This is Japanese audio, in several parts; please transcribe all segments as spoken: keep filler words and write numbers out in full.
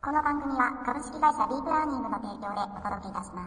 この番組は株式会社ディープラーニングの提供でお届けいたします。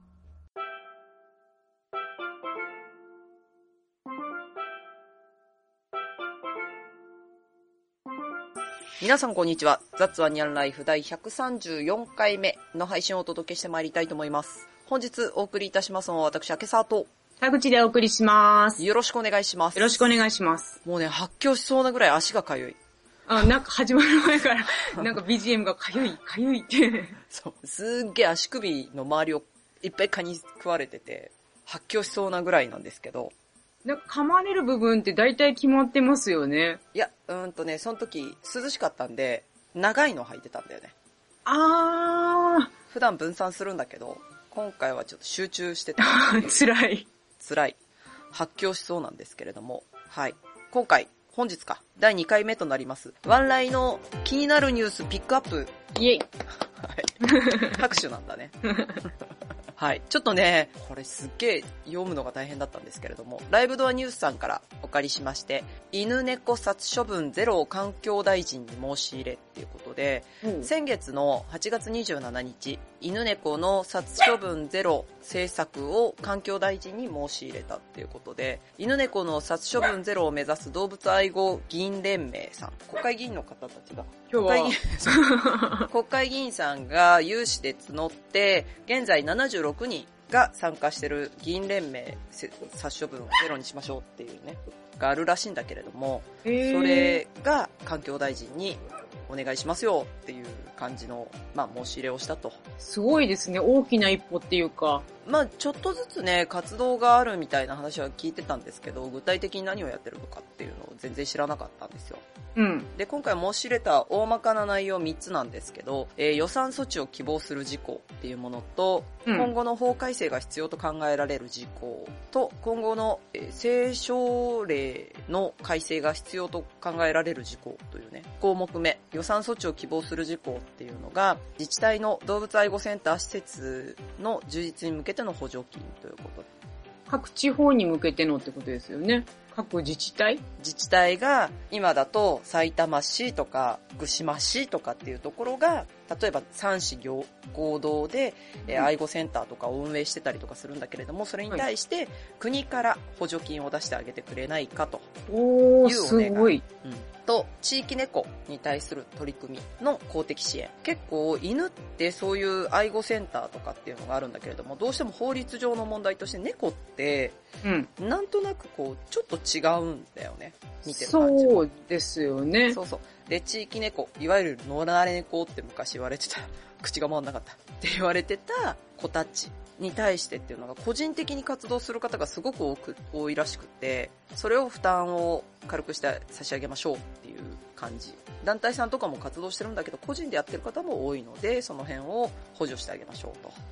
皆さんこんにちは。ザッツワニャンライフ第ひゃくさんじゅうよんかいめの配信をお届けしてまいりたいと思います。本日お送りいたしますのは私、明沢と田口でお送りします。 よろしくお願いします。 よろしくお願いします。 もうね、発狂しそうなぐらい足がかゆい。 あ、なんか始まる前から、なんか ビージーエム がかゆい、かゆいって。 そう。すっげえ足首の周りをいっぱい蚊に食われてて、発狂しそうなぐらいなんですけど。 なんか噛まれる部分って大体決まってますよね。 いや、うーんとね、その時涼しかったんで、長いの履いてたんだよね。 あー。 普段分散するんだけど、今回はちょっと集中してた。 辛い。 辛い。発狂しそうなんですけれども。はい。今回、本日か。だいにかいめとなります。ワンライの気になるニュースピックアップ。 イェイ。 はい。拍手なんだね。はい。ちょっとね、これすっげえ読むのが大変だったんですけれども、ライブドアニュースさんからお借りしまして、犬猫殺処分ゼロを環境大臣に申し入れっていうことで、うん、先月のはちがつにじゅうしちにち、犬猫の殺処分ゼロ政策を環境大臣に申し入れたっていうことで、犬猫の殺処分ゼロを目指す動物愛護議員連盟さん、国会議員の方たちが、 今日は国会議員さんが有志で募って、現在ななじゅうろくにんが参加してる議員連盟殺処分をゼロにしましょうっていうね、があるらしいんだけれども、それが環境大臣にお願いしますよっていう感じの、まあ、申し入れをしたと。 すごいですね。大きな一歩っていうか。 まあ、ちょっとずつね、活動があるみたいな話は聞いてたんですけど、具体的に何をやってるのかっていうのを全然知らなかったんですよ。 うん。 で、今回申し入れた大まかな内容みっつなんですけど、えー、予算措置を希望する事項っていうものと、うん、今後の法改正が必要と考えられる事項と、今後の、えー、政省令の改正が必要と考えられる事項というね、項目目、予算措置を希望する事項っていうのが、自治体の動物愛護センター施設の充実に向けての補助金ということで。 各地方に向けてのってことですよね。各自治体自治体が今だと埼玉市とか福島市とかっていうところが例えば三市合同で、うん、えー、愛護センターとかを運営してたりとかするんだけれども、それに対して国から補助金を出してあげてくれないかというお願い。 すごい。 うん、と地域猫に対する取り組みの公的支援。結構犬ってそういう愛護センターとかっていうのがあるんだけれども、どうしても法律上の問題として猫ってうん、なんとなくこうちょっと違うんだよね、見てる感じ。 そうですよね。 そうそう。で、地域猫、いわゆる野良猫って昔言われてた、口が回んなかったって言われてた子たちに対してっていうのが個人的に活動する方がすごく多く多いらしくて、それを負担を軽くして差し上げましょうっていう感じ。団体さんとかも活動してるんだけど、個人でやってる方も多いので、その辺を補助してあげましょうと。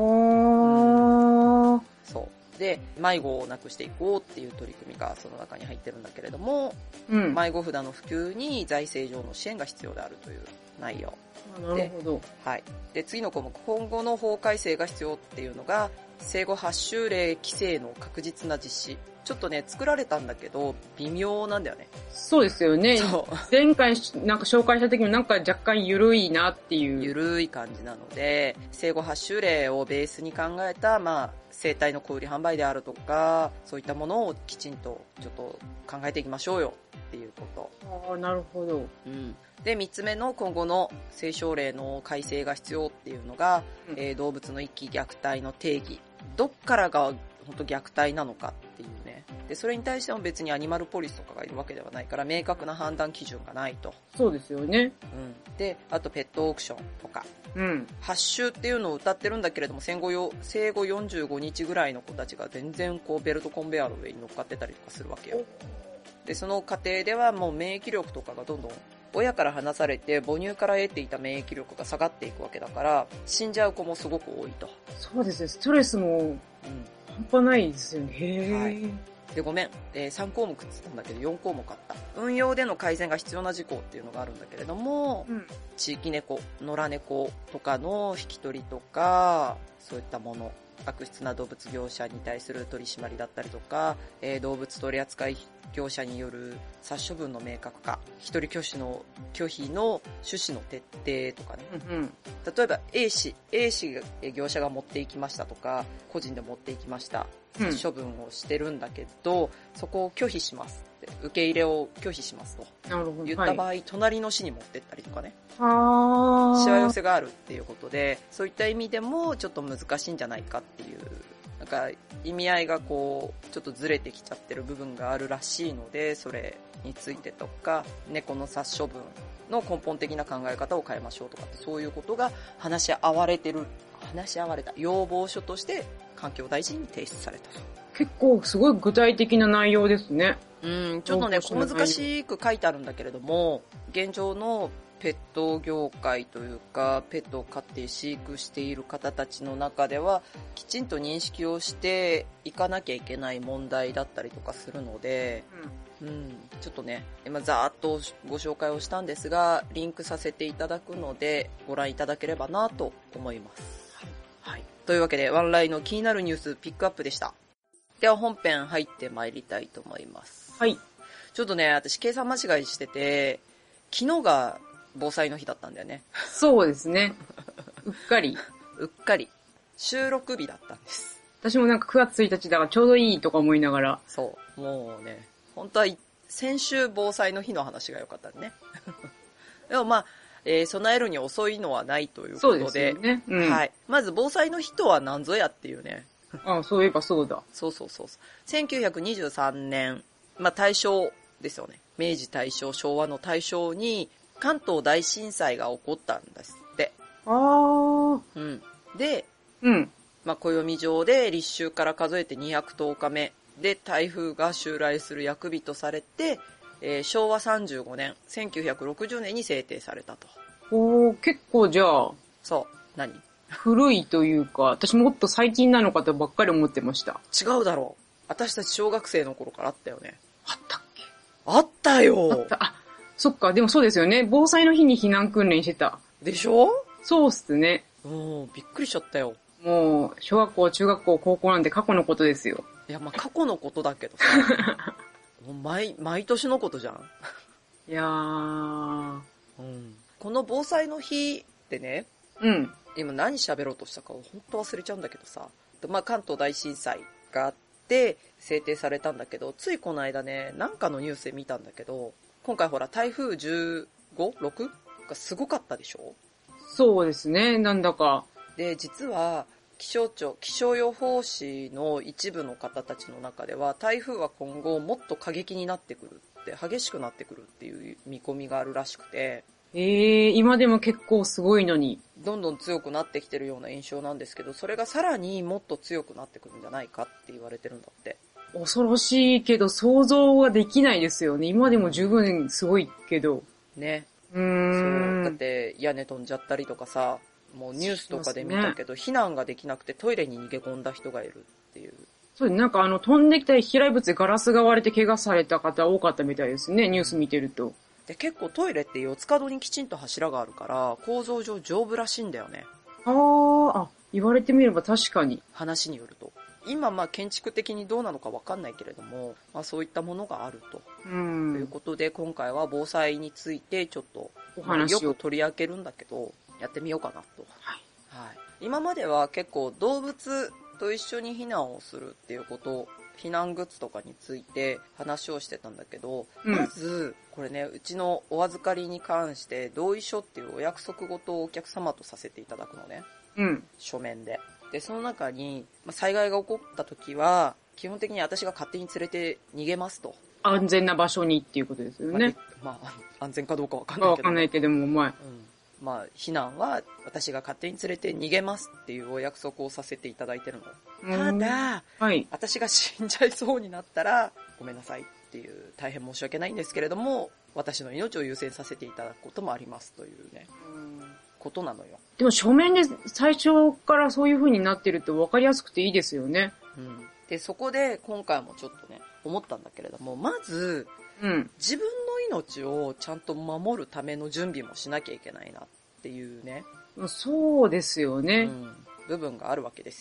うん、 そう。で、迷子をなくしていこうっていう取り組みがその中に入ってるんだけれども、うん、迷子札の普及に財政上の支援が必要であるという内容。 なるほど。 はい。で、次の項目、今後の法改正が必要っていうのが、生後はちしゅうれい規制の確実な実施。ちょっとね、作られたんだけど、微妙なんだよね。 そうですよね。前回なんか紹介した時もなんか若干緩いなっていう。 緩い感じなので、生後はちしゅうれいをベースに考えた、まあ、生体の小売販売であるとか、そういったものをきちんとちょっと考えていきましょうよっていうこと。 ああ、なるほど。 うん。で、三つ目の今後の政省令の改正が必要っていうのが、うん、えー、動物の遺棄虐待の定義。どっからが本当虐待なのかっていうね。で、それに対しても別にアニマルポリスとかがいるわけではないから、明確な判断基準がないと。 そうですよね。 うん。で、あとペットオークションとか。 うん。 発種っていうのを歌ってるんだけれども、生後よ、生後よんじゅうごにちぐらいの子たちが全然こうベルトコンベヤーの上に乗っかってたりとかするわけよ。で、その過程ではもう免疫力とかがどんどん親から離されて母乳から得ていた免疫力が下がっていくわけだから、死んじゃう子もすごく多いと。 そうですね。ストレスも、うん、半端ないですよね。へー。はい。 で、ごめん、えー、さんこうもくって言ったんだけどよんこうもくあった。運用での改善が必要な事項っていうのがあるんだけれども、うん、地域猫、野良猫とかの引き取りとか、そういったもの悪質な動物業者に対する取り締まりだったりとか、えー、動物取扱業者による殺処分の明確化、一人拒否の拒否の趣旨の徹底とかね、 うんうん、 例えば A 氏 A 氏が業者が持っていきましたとか、個人で持っていきました、殺処分をしてるんだけど、うん、そこを拒否しますって、受け入れを拒否しますとなるほど言った場合、はい、隣の市に持ってったりとかね、 あしわ寄せがあるっていうことで、そういった意味でもちょっと難しいんじゃないかっていう、なんか意味合いがこうちょっとずれてきちゃってる部分があるらしいので、それについてとか、猫の殺処分の根本的な考え方を変えましょうとかって、そういうことが話し合われてる話し合われた要望書として環境大臣に提出されたと。 結構すごい具体的な内容ですね。 うん、ちょっとね小難しく書いてあるんだけれども、現状のペット業界というか、ペットを飼って飼育している方たちの中ではきちんと認識をしていかなきゃいけない問題だったりとかするので、うんうん、ちょっとね今ざーっとご紹介をしたんですが、リンクさせていただくのでご覧いただければなと思います、はい、というわけでワンライの気になるニュースピックアップでした。では本編入ってまいりたいと思います。 はい。 ちょっとね私計算間違いしてて、昨日が防災の日だったんだよね。 そうですね。うっかり。 うっかり。収録日だったんです。 私もなんかくがつついたちだからちょうどいいとか思いながら。 そう。もうね、本当は先週防災の日の話が良かったね。でもまあ、えー、備えるに遅いのはないということで。 そうですよね。うん、 はい。まず防災の日とは何ぞやっていうね。 ああ、そういえばそうだ。 そうそうそう。せんきゅうひゃくにじゅうさんねん、まあ大正ですよね。明治大正、昭和の大正に、関東大震災が起こったんですって。 ああ。 うん。で、 うん。 まあ、暦上で立秋から数えてにひゃくとおかめで台風が襲来する役日とされて、えー、昭和さんじゅうごねん、せんきゅうひゃくろくじゅうねんに制定されたと。 おー、結構じゃあ。 そう。何？ 古いというか、私もっと最近なのかとばっかり思ってました。 違うだろう。私たち小学生の頃からあったよね。 あったっけ？ あったよ。 あった。あ、そっか、でもそうですよね。防災の日に避難訓練してた。 でしょ？ そうっすね。 うん、びっくりしちゃったよ。 もう、小学校、中学校、高校なんて過去のことですよ。 いや、まあ過去のことだけどさ。もう毎、毎年のことじゃん。 いやー。 うん。この防災の日ってね。 うん。 今何喋ろうとしたかを本当忘れちゃうんだけどさ。まあ関東大震災があって制定されたんだけど、ついこの間ね、なんかのニュースで見たんだけど、今回ほら台風じゅうご、ろくがすごかったでしょ？ そうですね、なんだか。 で、実は気象庁、気象予報士の一部の方たちの中では、台風は今後もっと過激になってくるって、激しくなってくるっていう見込みがあるらしくて。 えー、今でも結構すごいのに。 どんどん強くなってきてるような印象なんですけど、それがさらにもっと強くなってくるんじゃないかって言われてるんだって。 恐ろしいけど想像はできないですよね。今でも十分すごいけど。 ね。 うーん。 そう。だって屋根飛んじゃったりとかさ、もうニュースとかで見たけど、ね、避難ができなくてトイレに逃げ込んだ人がいるっていう。 そうなんかあの飛んできた飛来物でガラスが割れて怪我された方多かったみたいですね、ニュース見てると。 で、結構トイレって四つ角にきちんと柱があるから構造上丈夫らしいんだよね。 あー、あ、言われてみれば確かに。 話によると。今まあ建築的にどうなのかわかんないけれども、まあそういったものがあると。 うん。 ということで今回は防災についてちょっとお話を、 まあ、よく取り上げるんだけど、やってみようかなと。 はい。 はい。今までは結構動物と一緒に避難をするっていうこと、避難グッズとかについて話をしてたんだけど、うん、まずこれね、うちのお預かりに関して同意書っていうお約束事をお客様とさせていただくのね。 うん。 書面で。で、その中に、まあ、災害が起こった時は、基本的に私が勝手に連れて逃げますと。 安全な場所にっていうことですよね。 まあ、まあ、安全かどうかわかんないけど。 わかんないけども、まあ。 うん。まあ、避難は私が勝手に連れて逃げますっていうお約束をさせていただいてるの。ただ、 はい、 私が死んじゃいそうになったら、ごめんなさいっていう、大変申し訳ないんですけれども、私の命を優先させていただくこともありますというね、うんことなのよ。 でも書面で最初からそういう風になってると分かりやすくていいですよね。 うん。で、そこで今回もちょっとね、思ったんだけれども、まず、 うん、 自分の命をちゃんと守るための準備もしなきゃいけないなっていうね。 そうですよね。 うん、部分があるわけですよ。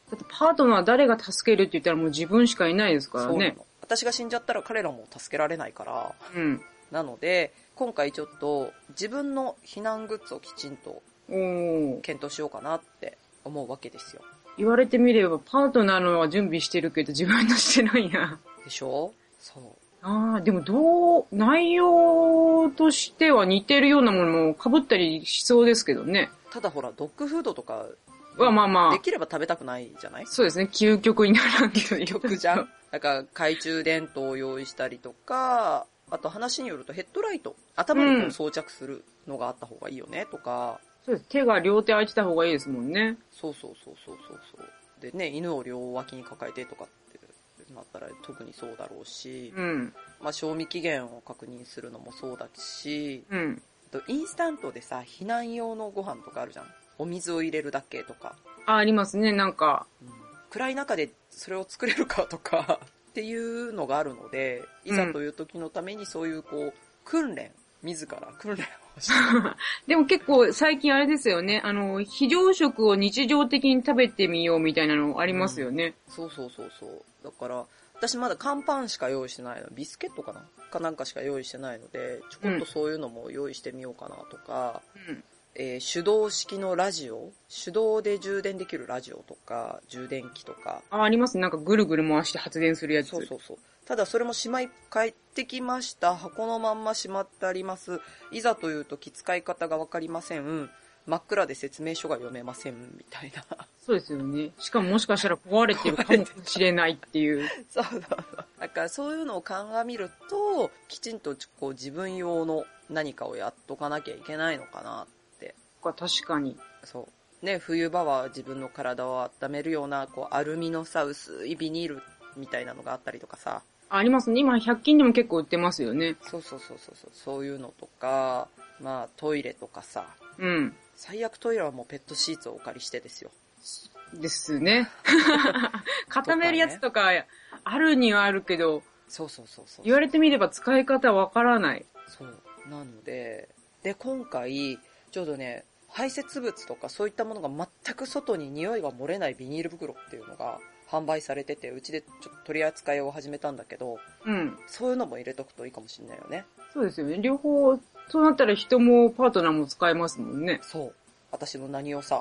だってパートナー誰が助けるって言ったらもう自分しかいないですからね。 そうなの。私が死んじゃったら彼らも助けられないから。 うん。 なので、今回ちょっと自分の避難グッズをきちんと検討しようかなって思うわけですよ。 言われてみればパートナーのは準備してるけど自分のしてないな。 でしょ？そう。 ああ、でもどう、内容としては似てるようなものも被ったりしそうですけどね。 ただほら、ドッグフードとかはまあまあ。 できれば食べたくないじゃない？ そうですね。究極にならんけど。 究極じゃん。だから懐中電灯を用意したりとか、あと話によるとヘッドライト、頭にこう装着するのがあった方がいいよねとか、 うん、そうです。手が両手空いてた方がいいですもんね。 そうそうそうそうそうそう。でね、犬を両脇に抱えてとかってなったら特にそうだろうし、 うん、まあ賞味期限を確認するのもそうだし、 うん、 あとインスタントでさ、避難用のご飯とかあるじゃん。お水を入れるだけとか。 あ、ありますね、なんか。 うん、暗い中でそれを作れるかとかっていうのがあるので、いざという時のためにそういうこう、訓練、自ら訓練をしてでも結構最近あれですよね、あの、非常食を日常的に食べてみようみたいなのありますよね。 うん、そうそうそうそう。だから、私まだ乾パンしか用意してないの。ビスケットかなかなんかしか用意してないので、ちょこっとそういうのも用意してみようかなとか、うんえー、手動式のラジオ手動で充電できるラジオとか、充電器とか。 あ、ありますね。なんかぐるぐる回して発電するやつ。 そうそうそう。ただそれもしまい帰ってきました。箱のまんましまってあります。いざという時使い方がわかりません。真っ暗で説明書が読めません。みたいな。 そうですよね。しかももしかしたら壊れてるかもしれないっていう。 そうそうそう。だからそういうのを鑑みると、きちんとこう自分用の何かをやっとかなきゃいけないのかな。 確かに。 そう。ね、冬場は自分の体を温めるような、こう、アルミのさ、薄いビニールみたいなのがあったりとかさ。 ありますね。今、ひゃく均でも結構売ってますよね。 そうそうそうそう。そういうのとか、まあ、トイレとかさ。 うん。 最悪トイレはもうペットシーツをお借りしてですよ。 ですね。固めるやつとか、あるにはあるけど、 そうそうそうそう。 言われてみれば使い方わからない。 そう。なので、で、今回、ちょうどね、排泄物とかそういったものが全く外に匂いが漏れないビニール袋っていうのが販売されてて、うちでちょっと取り扱いを始めたんだけど、うん。そういうのも入れとくといいかもしれないよね。 そうですよね。両方、そうなったら人もパートナーも使えますもんね。 そう。私の何をさ。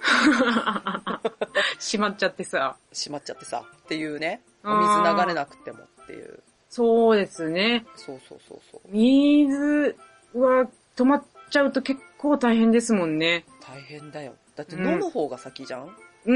しまっちゃってさ。 しまっちゃってさ。っていうね。お水流れなくてもっていう。 そうですね。 そうそうそうそう。 水は止まっちゃうと結構大変ですもんね。 大変だよ。だって飲む方が先じゃん、 うん、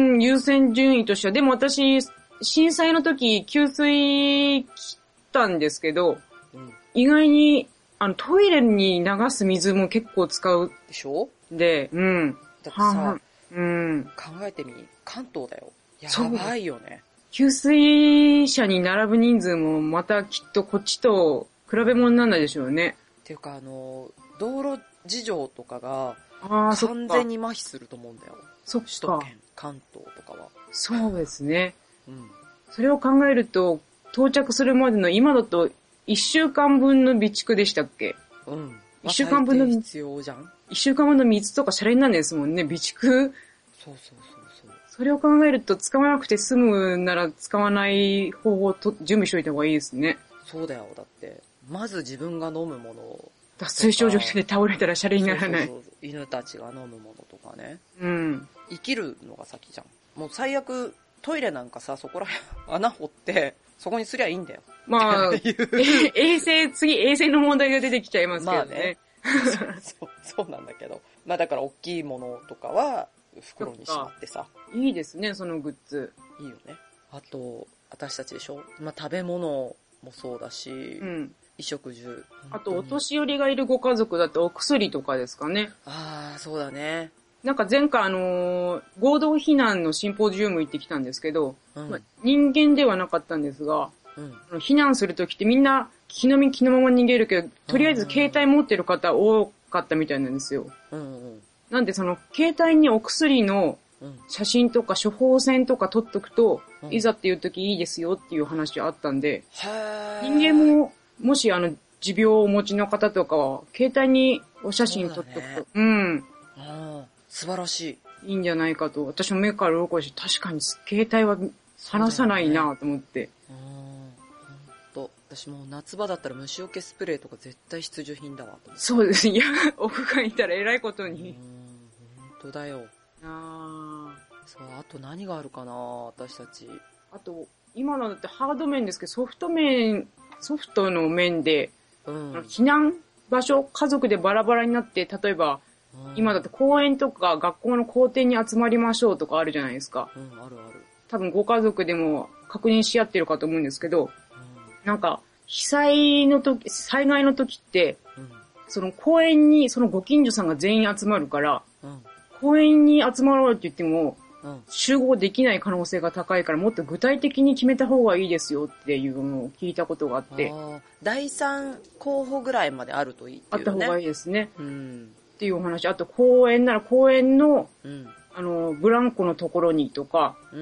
うーん、優先順位としては。でも私、震災の時、給水来たんですけど、うん、意外に、あの、トイレに流す水も結構使う。 でしょで、うん。 だってさ、 うん、 考えてみ、関東だよ。やばいよね。 給水車に並ぶ人数もまたきっとこっちと比べ物にならないでしょうね。 っていうか、あの、道路事情とかが完全に麻痺すると思うんだよ。 そっか。 首都圏、関東とかは。 そうですね。 うん。 それを考えると、到着するまでの今だといっしゅうかんぶんの備蓄でしたっけ？ うん。 いっしゅうかんぶんの必要じゃん。 いっしゅうかんぶんの水とかシャレになんないですもんね、備蓄。 そうそうそうそう。 それを考えると使わなくて済むなら使わない方法をと準備しといた方がいいですね。 そうだよ。だって、まず自分が飲むものを。 脱水症状で倒れたらシャレにならない。そうそうそう。 犬たちが飲むものとかね。 うん。 生きるのが先じゃん。もう最悪、トイレなんかさ、そこら辺穴掘って、そこにすりゃいいんだよ。 まあ、衛生、次衛生の問題が出てきちゃいますけどね。 まあね。そうそう、そうなんだけど。まあだから大きいものとかは、袋にしまってさ。 いいですね、そのグッズ。 いいよね。あと、私たちでしょ？まあ食べ物もそうだし、うん。衣食住。 あと、お年寄りがいるご家族だとお薬とかですかね。 ああ、そうだね。 なんか前回あのー、合同避難のシンポジウム行ってきたんですけど、うんまあ、人間ではなかったんですが、うん、避難するときってみんな気の身気のまま逃げるけど、とりあえず携帯持ってる方多かったみたいなんですよ。うんうん、なんでその携帯にお薬の写真とか処方箋とか撮っとくと、うん、いざっていうときいいですよっていう話あったんで、人間ももしあの持病をお持ちの方とかは携帯にお写真撮っとくと、う、ね、うん。 あ素晴らしい。 いいんじゃないかと。私も目から鱗だし、確かに携帯は離さないなと思って。 う、ね、うん。ほんと。私も夏場だったら虫除けスプレーとか絶対必需品だわと思って。 そうです。いや、屋外にいたら偉いことに。 うん。ほんとだよ。 あそう、あと何があるかな、私たち。 あと、今のだってハード面ですけど、ソフト面、ソフトの面で、うん、避難場所、家族でバラバラになって、例えば、うん、今だって公園とか学校の校庭に集まりましょうとかあるじゃないですか。 うん、あるある。 多分ご家族でも確認し合ってるかと思うんですけど、うん、なんか、被災の時、災害の時って、うん、その公園にそのご近所さんが全員集まるから、うん、公園に集まろうって言っても、うん、集合できない可能性が高いからもっと具体的に決めた方がいいですよっていうのを聞いたことがあって。 あ、だいさん候補ぐらいまであるといいっていうね。 あった方がいいですね。 うん、 っていうお話。あと公園なら公園の、うん、あの、ブランコのところにとか、うん、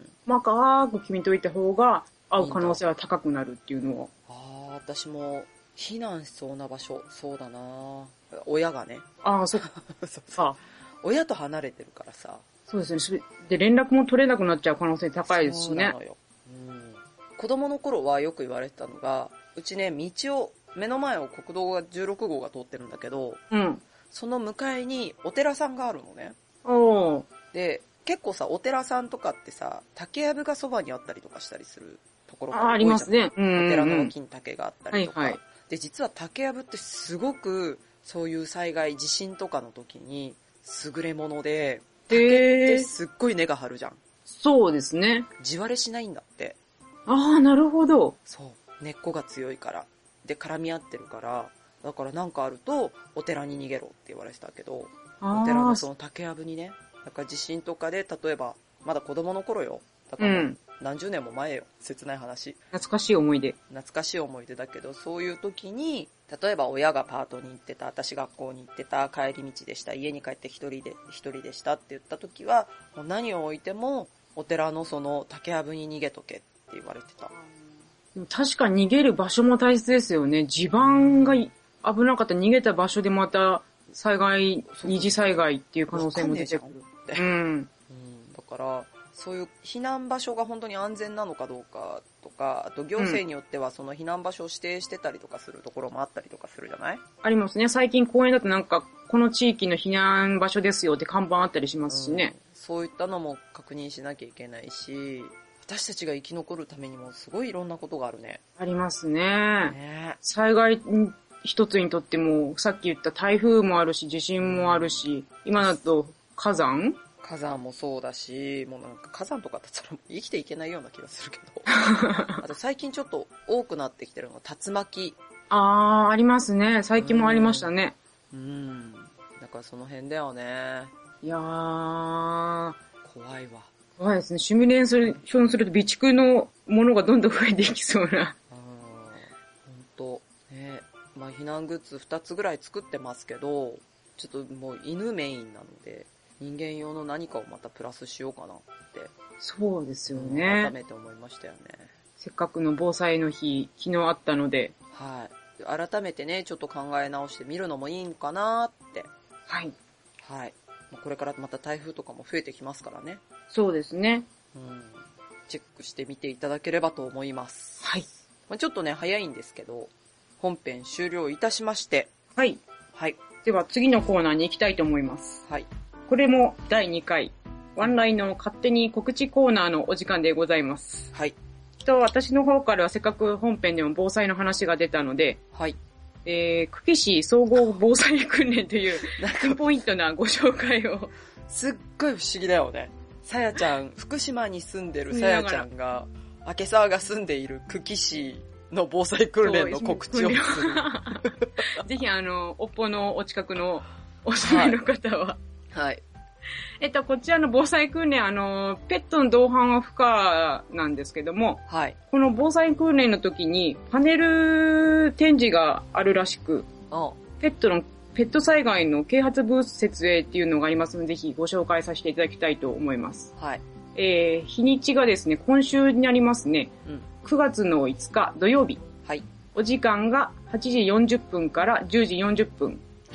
細かく決めておいた方が合う可能性は高くなるっていうのを。 ああ、私も避難しそうな場所、そうだな。親がね。 ああ、そっか。 そうそう。親と離れてるからさ。 そうですね。で、連絡も取れなくなっちゃう可能性高いですしね。 そうなのよ。うん。子供の頃はよく言われてたのが、うちね、道を、目の前を国道がじゅうろく号が通ってるんだけど、うん。その向かいにお寺さんがあるのね。 おー。 で、結構さ、お寺さんとかってさ、竹やぶがそばにあったりとかしたりするところが多いじゃん。 あ、ありますね。うんうんうん。 お寺の金竹があったりとか。 はいはい。 で、実は竹やぶってすごく、そういう災害、地震とかの時に優れもので、竹ってすっごい根が張るじゃん。 そうですね。 地割れしないんだって。 ああ、なるほど。 そう。根っこが強いから。で、絡み合ってるから、だからなんかあると、お寺に逃げろって言われてたけど、お寺のその竹やぶにね、だから地震とかで、例えば、まだ子供の頃よ。だから何十年も前よ。切ない話。 懐かしい思い出。 懐かしい思い出だけど、そういう時に、例えば親がパートに行ってた、私学校に行ってた、帰り道でした、家に帰って一人で、一人でしたって言った時は、もう何を置いても、お寺のその竹やぶに逃げとけって言われてた。 でも確かに逃げる場所も大切ですよね。地盤が危なかったら逃げた場所でまた災害、二次災害っていう可能性も出てくる。 って。うん。うん。だから、そういう避難場所が本当に安全なのかどうかとか、あと行政によってはその避難場所を指定してたりとかするところもあったりとかするじゃない？ ありますね。最近公園だとなんか、この地域の避難場所ですよって看板あったりしますしね。うん、 そういったのも確認しなきゃいけないし、私たちが生き残るためにもすごいいろんなことがあるね。 ありますね。ね、災害一つにとっても、さっき言った台風もあるし、地震もあるし、今だと火山？ 火山もそうだし、もうなんか火山とかだったら生きていけないような気がするけど。あと最近ちょっと多くなってきてるのが竜巻。 あー、ありますね。最近もありましたね。 うん。うんだからその辺だよね。 いやー。 怖いわ。 怖いですね。シミュレーションすると備蓄のものがどんどん増えていきそうな。あー、 ほんと。ね、まあ避難グッズふたつぐらい作ってますけど、ちょっともう犬メインなので、人間用の何かをまたプラスしようかなって。 そうですよね。 改めて思いましたよね。 せっかくの防災の日、昨日あったので。 はい。改めてね、ちょっと考え直してみるのもいいのかなって。 はい。 はい。これからまた台風とかも増えてきますからね。 そうですね。 うん。チェックしてみていただければと思います。 はい。 まあ、ちょっとね、早いんですけど、本編終了いたしまして。 はい。 はい。 では次のコーナーに行きたいと思います。 はい。 これもだいにかい、ワンラインの勝手に告知コーナーのお時間でございます。 はい。 と、私の方からはせっかく本編でも防災の話が出たので、 はい。 えー、久喜市総合防災訓練というピンポイントなご紹介を。 すっごい不思議だよね。さやちゃん、福島に住んでるさやちゃんが、明け沢が住んでいる久喜市の防災訓練の告知をする。 ぜひあの、おっぽのお近くのお住まいの方は。 はい。はい、 えっと、こちらの防災訓練、あの、ペットの同伴は不可なんですけども、 はい。 この防災訓練の時にパネル展示があるらしく、 あペットの、ペット災害の啓発ブース設営っていうのがありますので、ぜひご紹介させていただきたいと思います。 はい。 えー、日にちがですね、今週になりますね。うん、くがつのいつか土曜日。 はい。 お時間がはちじよんじゅっぷんからじゅうじよんじゅっぷん。 はい。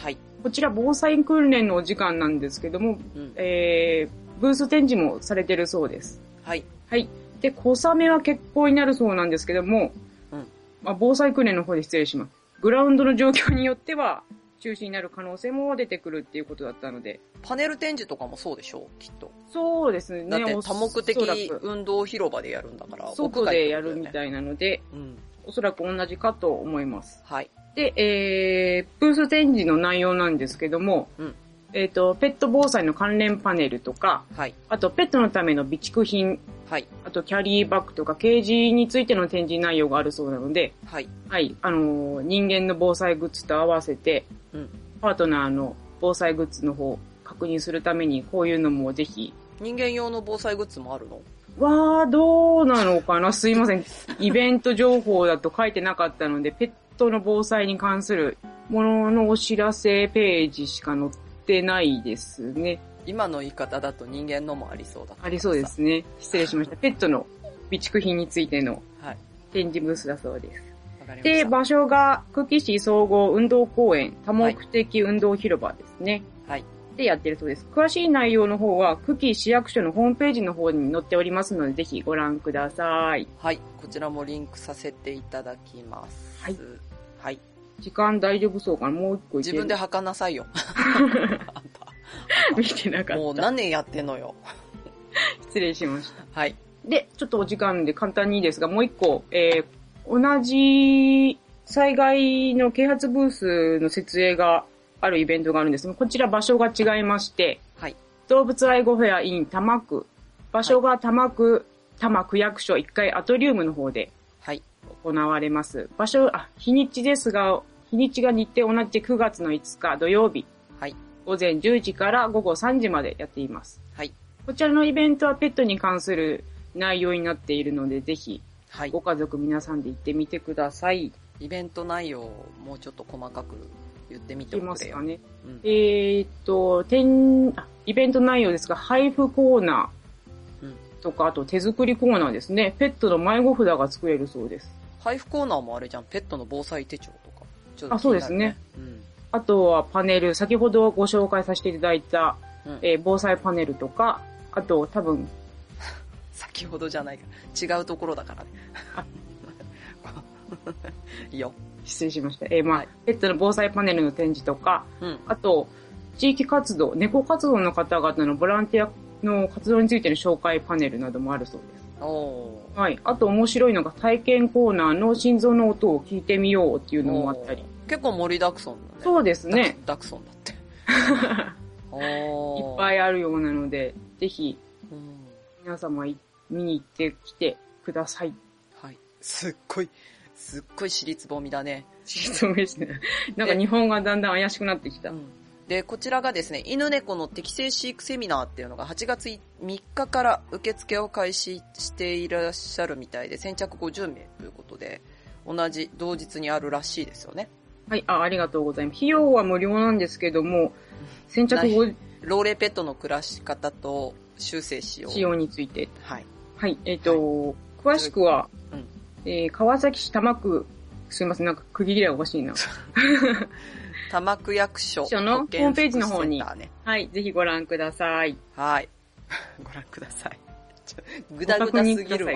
こちら防災訓練のお時間なんですけども、うん、えー、ブース展示もされてるそうです。 はい。 はい。で、小雨は欠航になるそうなんですけども、うん、まあ、防災訓練の方で失礼します。グラウンドの状況によっては、中止になる可能性も出てくるっていうことだったので。 パネル展示とかもそうでしょう、きっと。 そうですね。 だって多目的運動広場でやるんだから。 外でやるみたいなので、うん、おそらく同じかと思います。 はい。 で、えー、ブース展示の内容なんですけども、うん、えっと、ペット防災の関連パネルとか、はい、あとペットのための備蓄品、はい、あとキャリーバッグとかケージについての展示内容があるそうなので、はい、はい、あのー、人間の防災グッズと合わせて、うん、パートナーの防災グッズの方確認するためにこういうのもぜひ。 人間用の防災グッズもあるの？ わー、どうなのかな、すいません。イベント情報だと書いてなかったので、ペットの防災に関するもののお知らせページしか載ってないですね。 今の言い方だと人間のもありそうだった。 ありそうですね。失礼しました。ペットの備蓄品についての展示ブースだそうです。はい、で、場所が久喜市総合運動公園多目的運動広場ですね。はい。でやってるそうです。詳しい内容の方は久喜市役所のホームページの方に載っておりますので、ぜひご覧ください。 はい。こちらもリンクさせていただきます。はい。はい。 時間大丈夫そうかな、もう一個いける。 自分で吐かなさいよ。あんた。 見てなかった。 もう何年やってんのよ。 失礼しました。 はい。 で、ちょっとお時間で簡単にいいですが、もう一個、えー、同じ災害の啓発ブースの設営があるイベントがあるんですが、こちら場所が違いまして、はい。動物愛護フェア in 多摩区。場所が多摩区、多摩区役所いっかいアトリウムの方で、はい。行われます。場所、あ、日にちですが、日にちが日程同じくがつのいつか土曜日。はい。午前じゅうじから午後さんじまでやっています。はい。こちらのイベントはペットに関する内容になっているので、ぜひ、はい、ご家族皆さんで行ってみてください。 イベント内容をもうちょっと細かく言ってみておくれよ。 言いますかね。うん、えーっと、展、あ、イベント内容ですが、配布コーナーとか、うん、あと手作りコーナーですね。ペットの迷子札が作れるそうです。 配布コーナーもあれじゃん。ペットの防災手帳とか。 ちょっと気になるね。あ、そうですね。うん。あとはパネル、先ほどご紹介させていただいた、うん、えー、防災パネルとか、あと多分、 先ほどじゃないか。違うところだからね。いいよ。 失礼しました。えー、まあ、はい、ペットの防災パネルの展示とか、うん、あと、地域活動、猫活動の方々のボランティアの活動についての紹介パネルなどもあるそうです。おー。はい。あと面白いのが体験コーナーの心臓の音を聞いてみようっていうのもあったり。 結構盛りだくさんだね。 そうですね。 ダクソンだって。 いっぱいあるようなので、ぜひ、うん、皆様見に行ってきてください。 はい。すっごい、すっごい私立ぼみだね。 私立ぼみですね。なんか日本がだんだん怪しくなってきた。うん、 で、こちらがですね、犬猫の適正飼育セミナーっていうのがはちがつみっかから受付を開始していらっしゃるみたいで、先着ごじゅうめいということで、同じ同日にあるらしいですよね。 はい、あ、ありがとうございます。費用は無料なんですけども、先着ご、 老齢ペットの暮らし方と修正使用。 使用について。 はい。 はい、えっ、ー、と、はい、詳しくは、うん、えー、川崎市多摩区、すいません、なんか区切りがおかしいな。 多摩区役所のホームページの方に、はい、ぜひご覧ください。 はい。ご覧ください。ぐだぐだすぎるわ。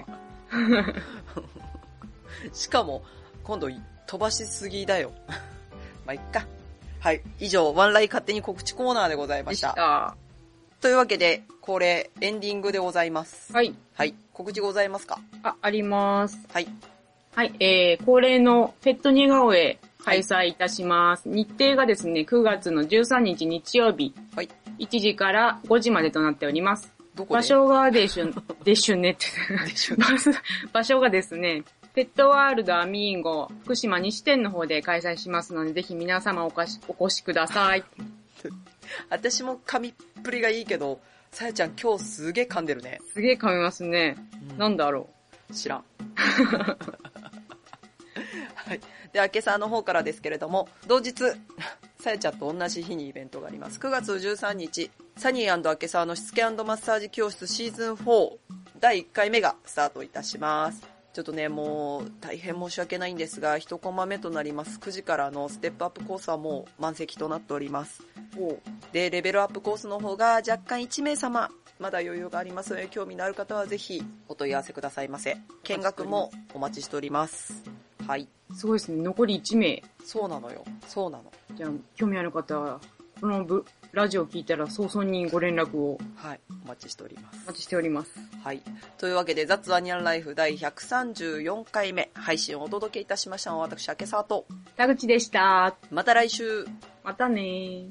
しかも、今度飛ばしすぎだよ。まあ、いっか。はい。以上、ワンライ勝手に告知コーナーでございました。でした。というわけで、恒例エンディングでございます。 はい。 はい。告知ございますか？ あ、あります。 はい。 はい。えー、恒例のペット似顔絵開催いたします。はい、日程がですね、くがつのじゅうさんにち日曜日。はい。いちじからごじまでとなっております。 どこで？ 場所がでしゅ、でしゅねって。でしゅね。場所がですね、ペットワールドアミーゴ福島西店の方で開催しますので、ぜひ皆様おかしお越しください。 私も噛みっぷりがいいけど、さやちゃん今日すげえ噛んでるね。 すげえ噛みますね。うん、なんだろう。知らん。はい。で、明けさんの方からですけれども、同日、さやちゃんと同じ日にイベントがあります。くがつじゅうさんにち、サニー&明けさんのしつけ&マッサージ教室シーズンフォーだいいっかいめがスタートいたします。 ちょっとね、もう大変申し訳ないんですが、いちコマ目となりますくじからのステップアップコースはもう満席となっております。で、レベルアップコースの方が若干いちめいさま、まだ余裕がありますので、興味のある方はぜひお問い合わせくださいませ。見学もお待ちしております。はい。 すごいですね。残りいちめい。 そうなのよ。そうなの。 じゃあ、興味ある方は、このブラジオを聞いたら早々にご連絡を。 はい。お待ちしております。 お待ちしております。 はい。というわけで、ザッツワニャンライフ第ひゃくさんじゅうよんかいめ配信をお届けいたしましたのは私、明沢と田口でした。 また来週。 またねー。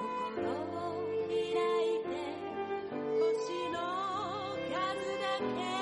星の数だけ